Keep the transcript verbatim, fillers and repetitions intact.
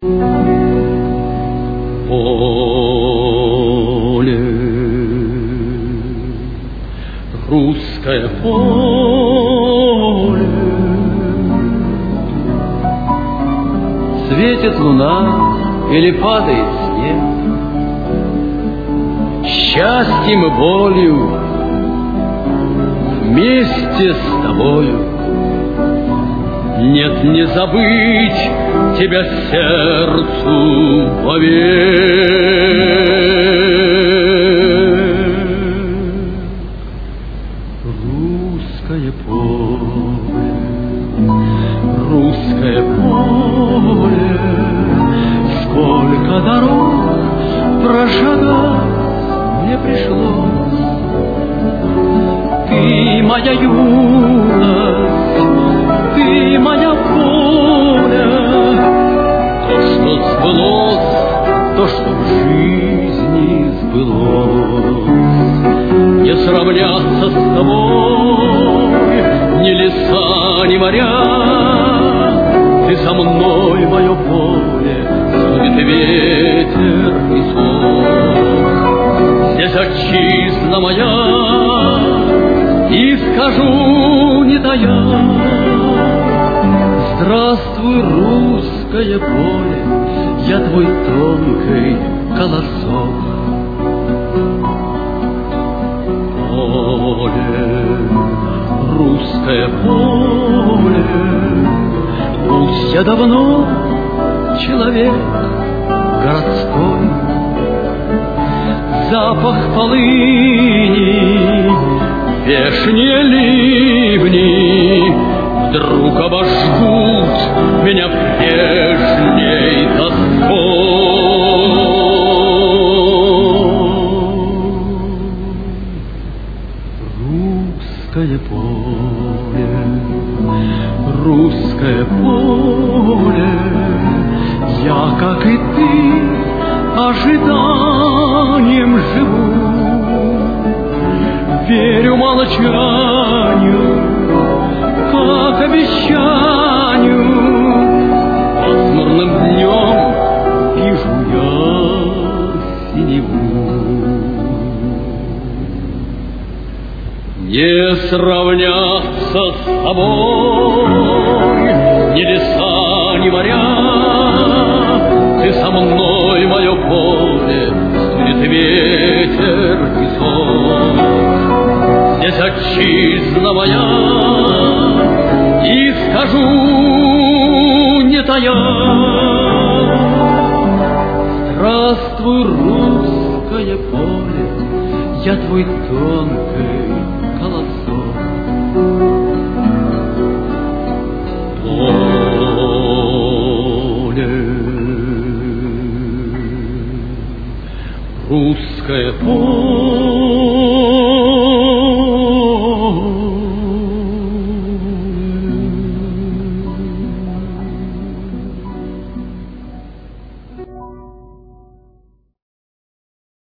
Поле, русское поле, светит луна или падает снег, счастьем и болью вместе с тобою. Нет, не забыть тебя сердцу вовек. Русское поле, русское поле, сколько дорог прошагать мне пришлось. Ты моя юность, ты моя воля, то, что сбылось, то, что в жизни сбылось. Не сравняться с тобой ни леса, ни моря. Ты со мной, мое поле, судит ветер и сон. Здесь отчизна моя, и скажу, не тая: здравствуй, русское поле, я твой тонкий колосок. Поле, русское поле, пусть я давно человек городской. Запах полыни, вешние ливни вдруг обожгут меня прежней тоской. Русское поле, русское поле, я, как и ты, ожиданием живу. Верю молчанию, как обещанию. Пасмурным днем вижу я синеву. Не сравняться с тобой ни леса, ни моря. Ты со мной, мое поле, стынет ветер и сон. Здесь отчизна моя, и скажу, не тая: здравствуй, русское поле, я твой тонкий колосок. Поле, русское поле,